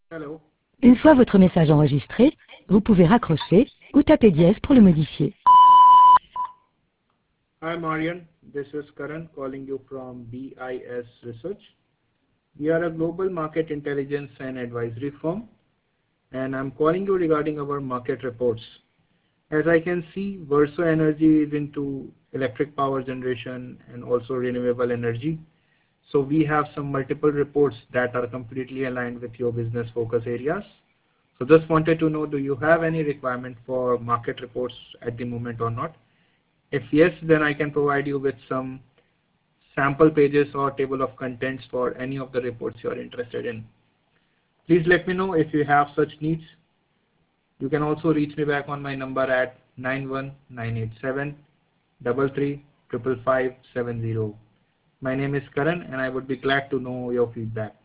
Hello. Une fois votre message enregistré, vous pouvez raccrocher ou taper dièse pour le modifier. Hi Marian, this is Karan calling you from BIS Research. We are a global market intelligence and advisory firm, and I'm calling you regarding our market reports. As I can see, Verso Energy is into electric power generation and also renewable energy. So we have some multiple reports that are completely aligned with your business focus areas. So just wanted to know, do you have any requirement for market reports at the moment or not? If yes, then I can provide you with some sample pages or table of contents for any of the reports you are interested in. Please let me know if you have such needs. You can also reach me back on my number at 91987 33 55570. My name is Karan and I would be glad to know your feedback.